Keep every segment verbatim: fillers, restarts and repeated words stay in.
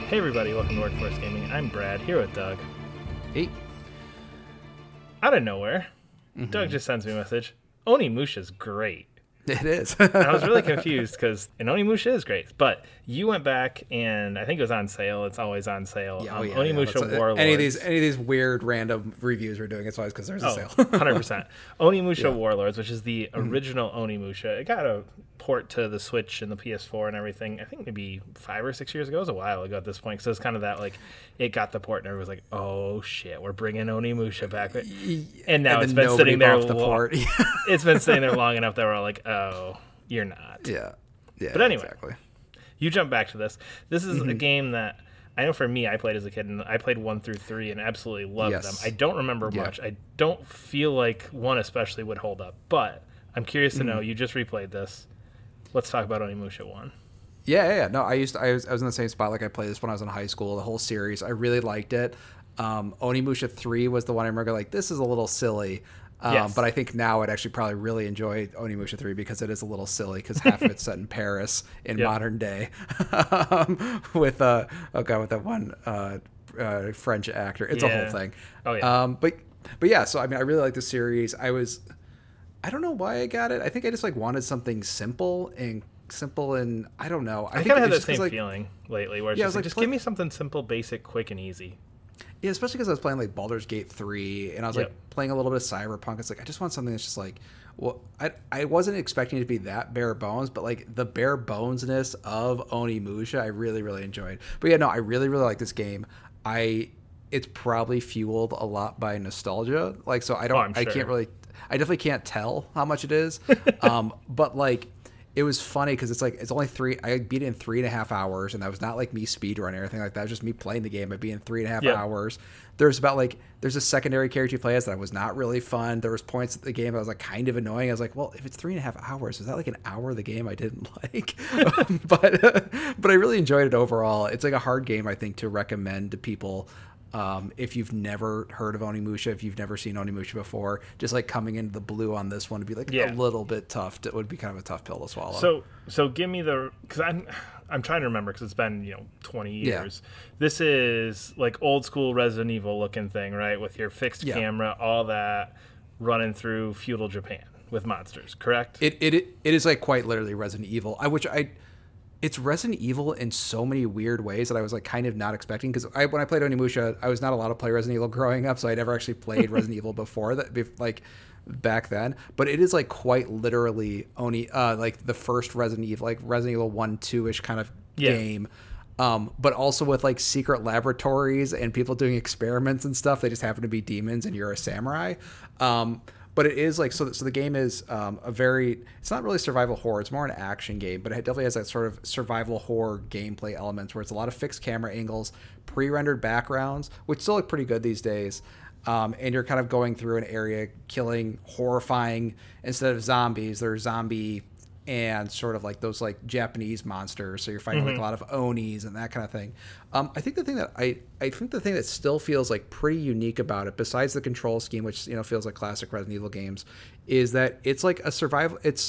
Hey everybody, welcome to Workforce Gaming. I'm Brad, here with Doug. Hey. Out of nowhere, Mm-hmm. Doug just sends me a message. Onimusha's great. It is. And I was really confused because Onimusha is great, but you went back and I think it was on sale. It's always on sale. Yeah, oh, um, yeah, Onimusha yeah. Warlords. Any of these, any of these weird random reviews we're doing, it's always because there's a Oh, sale. one hundred percent. Onimusha Yeah. Warlords, which is the original Onimusha. It got a port to the Switch and the P S four and everything. I think maybe five or six years ago. It was a while ago at this point. So it's kind of that, like, it got the port and everyone was like, oh shit, we're bringing Onimusha back. And now And it's then been sitting there. nobody bought the lo- port. It's been sitting there long enough that we're all like, oh, you're not. yeah. Yeah. But anyway. Exactly. You jump back to this. This is a game that I know for me, I played as a kid, and I played one through three and absolutely loved Yes. them. I don't remember Yeah. much. I don't feel like one especially would hold up, but I'm curious to know. You just replayed this. Let's talk about Onimusha one. Yeah, yeah, yeah. No, I used to, I was I was in the same spot. Like I played this when I was in high school. The whole series, I really liked it. Um, Onimusha three was the one I remember. Like, this is a little silly. Um, Yes. But I think now I'd actually probably really enjoy Onimusha three because it is a little silly because half of it's set in Paris in Yep. modern day um, with uh oh god with that one uh, uh, French actor. It's a Yeah. whole thing. Oh, yeah. Um, but but yeah, so I mean, I really like the series. I was I don't know why I got it. I think I just like wanted something simple and simple and I don't know. I think kind of had it's that just 'cause, same like, feeling lately, where it's Yeah, I just, was like, like, just play- give me something simple, basic, quick, and easy. Yeah, especially because I was playing like Baldur's Gate three, and I was Yep. like playing a little bit of Cyberpunk. It's like I just want something that's just like, well, I I wasn't expecting it to be that bare bones, but like the bare bonesness of Onimusha, I really really enjoyed. But yeah, no, I really really like this game. I it's probably fueled a lot by nostalgia. Like, so I don't, Oh, I'm I sure. can't really, I definitely can't tell how much it is. um, but like. It was funny because it's like it's only three. I beat it in three and a half hours, and that was not like me speedrunning or anything like that. It was just me playing the game. I beat it in three and a half Yeah. hours. There's about like there's a secondary character you play as that was not really fun. There was points at the game that was like kind of annoying. I was like, well, if it's three and a half hours, is that like an hour of the game I didn't like? but but I really enjoyed it overall. It's like a hard game I think to recommend to people. Um, if you've never heard of Onimusha, if you've never seen Onimusha before, just like coming into the blue on this one would be like Yeah. a little bit tough. It would be kind of a tough pill to swallow. So, so give me the because I'm I'm trying to remember because it's been you know twenty Yeah. years. This is like old school Resident Evil looking thing, right? With your fixed Yeah. camera, all that, running through feudal Japan with monsters, correct? It, it it it is like quite literally Resident Evil. I which I it's Resident Evil in so many weird ways that I was like kind of not expecting because I when I played Onimusha, I was not allowed to play Resident Evil growing up, so I never actually played Resident Evil before that, bef- like back then. But it is like quite literally Oni uh like the first Resident Evil, like Resident Evil one two ish kind of Yeah. game. Um, but also with like secret laboratories and people doing experiments and stuff. They just happen to be demons and you're a samurai. Um, but it is like so. So the game is um, a very. It's not really survival horror. It's more an action game, but it definitely has that sort of survival horror gameplay elements where it's a lot of fixed camera angles, pre-rendered backgrounds, which still look pretty good these days. Um, and you're kind of going through an area, killing horrifying instead of zombies. They're zombie and sort of like those like Japanese monsters. So you're fighting like a lot of Onis and that kind of thing. Um, I think the thing that I, I think the thing that still feels like pretty unique about it, besides the control scheme, which, you know, feels like classic Resident Evil games, is that it's like a survival. It's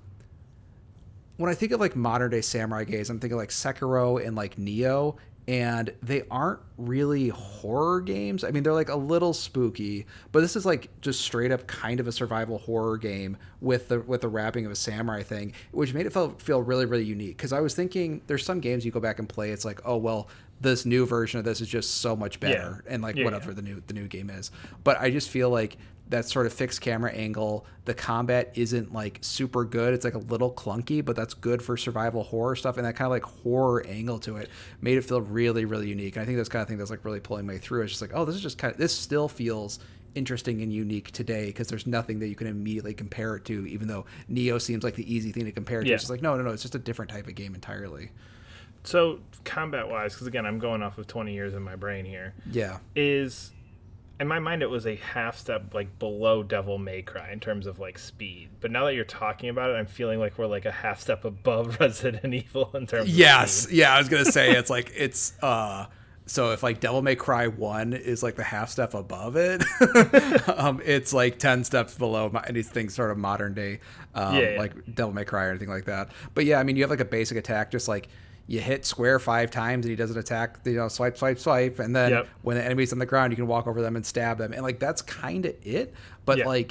when I think of like modern day samurai games, I'm thinking like Sekiro and like Nioh, and they aren't really horror games. I mean, they're like a little spooky, but this is like just straight up kind of a survival horror game with the with the wrapping of a samurai thing, which made it feel feel really really unique. Because I was thinking, there's some games you go back and play, it's like, oh well, this new version of this is just so much better, Yeah. and like Yeah, whatever yeah. the new the new game is. But I just feel like that sort of fixed camera angle, the combat isn't like super good. It's like a little clunky, but that's good for survival horror stuff. And that kind of like horror angle to it made it feel really, really unique. And I think that's kind of thing that's like really pulling me through. It's just like, oh, this is just kind of, this still feels interesting and unique today because there's nothing that you can immediately compare it to, even though Neo seems like the easy thing to compare it to. Yeah. It's just like, no, no, no, it's just a different type of game entirely. So combat wise, because again, I'm going off of twenty years in my brain here. Yeah. Is in my mind it was a half step like below Devil May Cry in terms of like speed, but now that you're talking about it, I'm feeling like we're like a half step above Resident Evil in terms Yes. of speed. Yeah, I was gonna say it's like it's uh so if like Devil May Cry one is like the half step above it, um, it's like ten steps below my, anything sort of modern day, um, Yeah, yeah. like Devil May Cry or anything like that. But yeah, I mean, you have like a basic attack, just like you hit square five times and he doesn't attack, you know, swipe, swipe, swipe. And then Yep. when the enemy's on the ground, you can walk over them and stab them. And like, that's kind of it. But Yeah. like,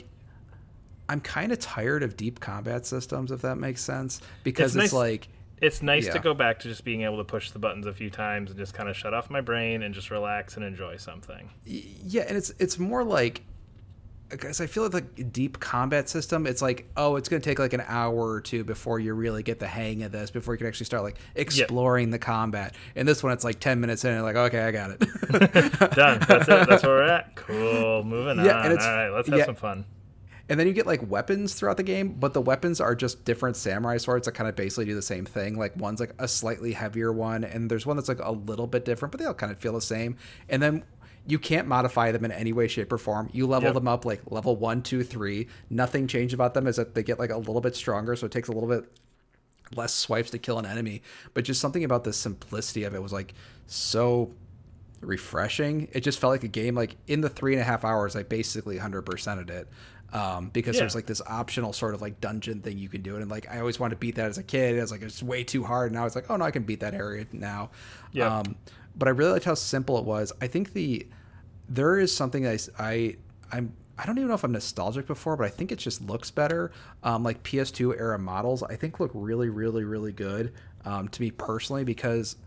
I'm kind of tired of deep combat systems, if that makes sense, because It's it's, nice- like, It's nice Yeah. to go back to just being able to push the buttons a few times and just kind of shut off my brain and just relax and enjoy something. y- yeah. And it's, it's more like, because I feel like the deep combat system, it's like, oh, it's going to take like an hour or two before you really get the hang of this, before you can actually start like exploring the combat. And this one, it's like ten minutes in, and like, okay, I got it. Done. That's it. That's where we're at. Cool. Moving Yeah, on. and it's- All right. Let's have yeah. some fun. And then you get like weapons throughout the game, but the weapons are just different samurai swords that kind of basically do the same thing. Like one's like a slightly heavier one, and there's one that's like a little bit different, but they all kind of feel the same. And then you can't modify them in any way, shape, or form. You level Yep. them up like level one, two, three. Nothing changed about them is that they get like a little bit stronger, so it takes a little bit less swipes to kill an enemy. But just something about the simplicity of it was like so refreshing. It just felt like a game. Like in the three and a half hours, I basically one hundred percented it. Um, because Yeah. there's like this optional sort of like dungeon thing you can do. And like, I always wanted to beat that as a kid. I was like, it's way too hard. And I was like, oh no, I can beat that area now. Yeah. Um, but I really liked how simple it was. I think the, there is something I, s- I, I'm, I don't even know if I'm nostalgic before, but I think it just looks better. Um, like P S two era models, I think look really, really, really good. Um, to me personally, because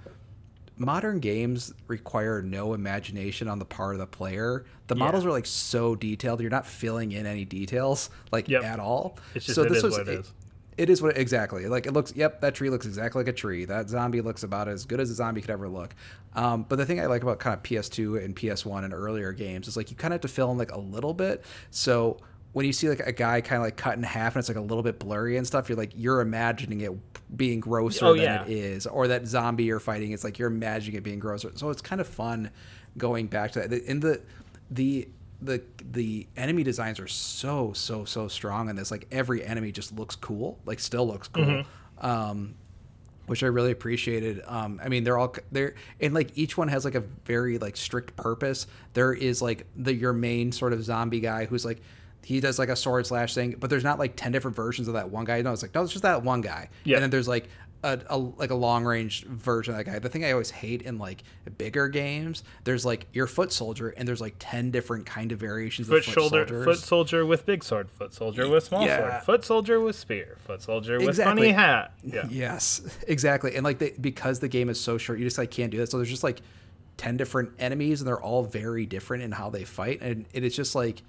modern games require no imagination on the part of the player. The Yeah. models are like so detailed. You're not filling in any details like Yep. at all. It's just so it this is was what it is. it is what exactly like it looks. Yep, that tree looks exactly like a tree. That zombie looks about as good as a zombie could ever look. Um, but the thing I like about kind of P S two and P S one and earlier games is like you kind of have to fill in like a little bit. So when you see like a guy kind of like cut in half and it's like a little bit blurry and stuff, you're like you're imagining it being grosser Oh, than yeah. it is, or that zombie you're fighting, it's like you're imagining it being grosser. So it's kind of fun going back to that. In the the the the enemy designs are so so so strong in this. Like every enemy just looks cool, like still looks cool. Mm-hmm. Um, which I really appreciated. Um, I mean, they're all they're and like each one has like a very like strict purpose. There is like the your main sort of zombie guy who's like he does like a sword slash thing, but there's not like ten different versions of that one guy. No, it's like no, it's just that one guy. Yeah. And then there's like a, a like a long range version of that guy. The thing I always hate in like bigger games, there's like your foot soldier, and there's like ten different kind of variations Foot of foot shoulder, soldiers. foot soldier with big sword, foot soldier with small Yeah. sword, foot soldier with spear, foot soldier with Exactly. funny hat. Yeah. Yes, exactly. And like they, because the game is so short, you just like can't do that. So there's just like ten different enemies, and they're all very different in how they fight, and it is just like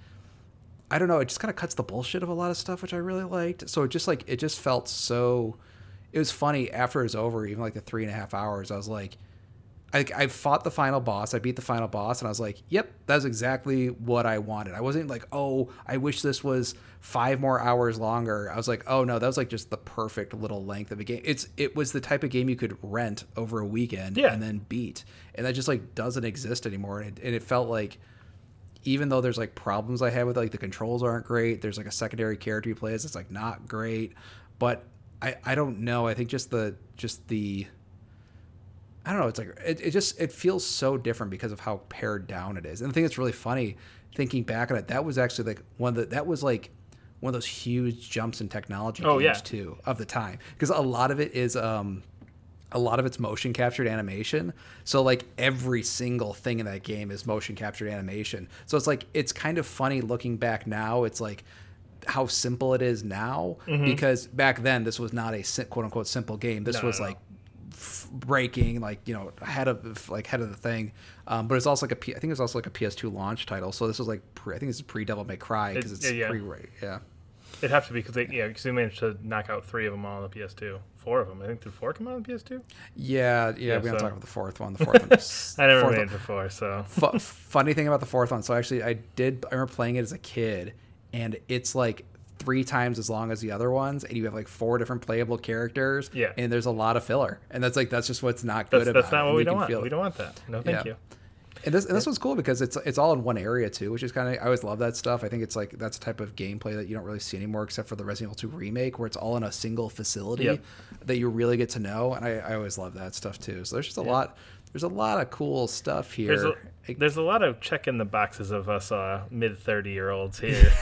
I don't know. It just kind of cuts the bullshit of a lot of stuff, which I really liked. So it just like it just felt so. It was funny after it was over, even like the three and a half hours. I was like, I, I fought the final boss. I beat the final boss, and I was like, yep, that's exactly what I wanted. I wasn't like, oh, I wish this was five more hours longer. I was like, oh no, that was like just the perfect little length of a game. It's it was the type of game you could rent over a weekend Yeah. and then beat, and that just like doesn't exist anymore. And it, and it felt like, even though there's like problems I had with like the controls aren't great, there's like a secondary character you play as it's like not great, but I I don't know. I think just the just the I don't know. It's like it, it just it feels so different because of how pared down it is. And the thing that's really funny, thinking back on it, that was actually like one of the that was like one of those huge jumps in technology Oh, games yeah. too of the time, because a lot of it is um a lot of it's motion captured animation. So like every single thing in that game is motion captured animation. So it's like it's kind of funny looking back now. It's like how simple it is now, Mm-hmm. because back then this was not a si- quote unquote simple game. This No, was no, no. like f- breaking, like, you know, head of like head of the thing. Um, but it's also like a P- I think it's also like a P S two launch title. So this was like pre- I think it's pre Devil May Cry because It- it's yeah, yeah. pre yeah. It'd have to be because they, yeah, because they managed to knock out three of them all on the P S two. Four of them. I think did four come out on the P S two? Yeah, yeah, Yeah, we don't so- talk about the fourth one. The fourth one. is- I never fourth made one- it before, so. Fu- funny thing about the fourth one. So actually, I did. I remember playing it as a kid, and it's like three times as long as the other ones, and you have like four different playable characters. Yeah. And there's a lot of filler, and that's like that's just what's not good That's, about that's it. not what And we you don't can want. feel We it. don't want that. No, thank Yeah. you. And this and this one's cool because it's it's all in one area too, which is kind of I always love that stuff. I think it's like that's a type of gameplay that you don't really see anymore, except for the Resident Evil two remake, where it's all in a single facility Yep. that you really get to know. And I, I always love that stuff too. So there's just a Yeah. lot. There's a lot of cool stuff here. There's a, there's a lot of checking the boxes of us uh, mid thirty year olds here.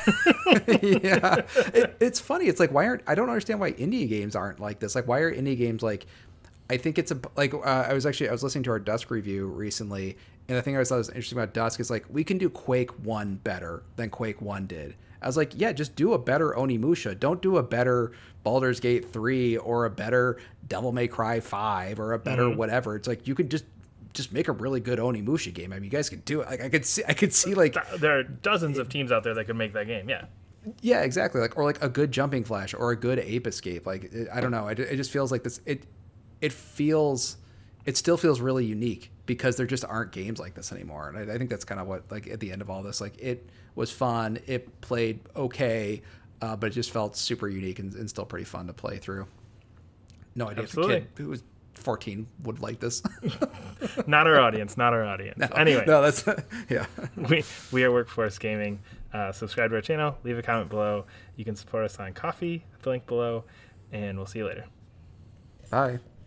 yeah, it, it's funny. It's like why aren't I don't understand why indie games aren't like this. Like why are indie games like I think it's a like uh, I was actually I was listening to our Dusk review recently, and the thing I thought was interesting about Dusk is like we can do Quake one better than Quake one did. I was like, yeah, just do a better Onimusha. Don't do a better Baldur's Gate three or a better Devil May Cry five or a better mm-hmm. whatever. It's like you could just just make a really good Onimusha game. I mean, you guys could do it. Like I could see I could see like there are dozens of teams out there that could make that game. Yeah. Yeah, exactly. Like or like a good Jumping Flash or a good Ape Escape. Like it, I don't know. It, it just feels like this. It it feels it still feels really unique because there just aren't games like this anymore. And I, I think that's kind of what like at the end of all this, like it was fun. It played okay, uh, but it just felt super unique and, and still pretty fun to play through. No idea Absolutely. if a kid who was fourteen would like this. Not our audience. Not our audience. No, anyway, no, that's yeah. we we are Workforce Gaming. Uh, subscribe to our channel. Leave a comment below. You can support us on Coffee. The link below, and we'll see you later. Bye.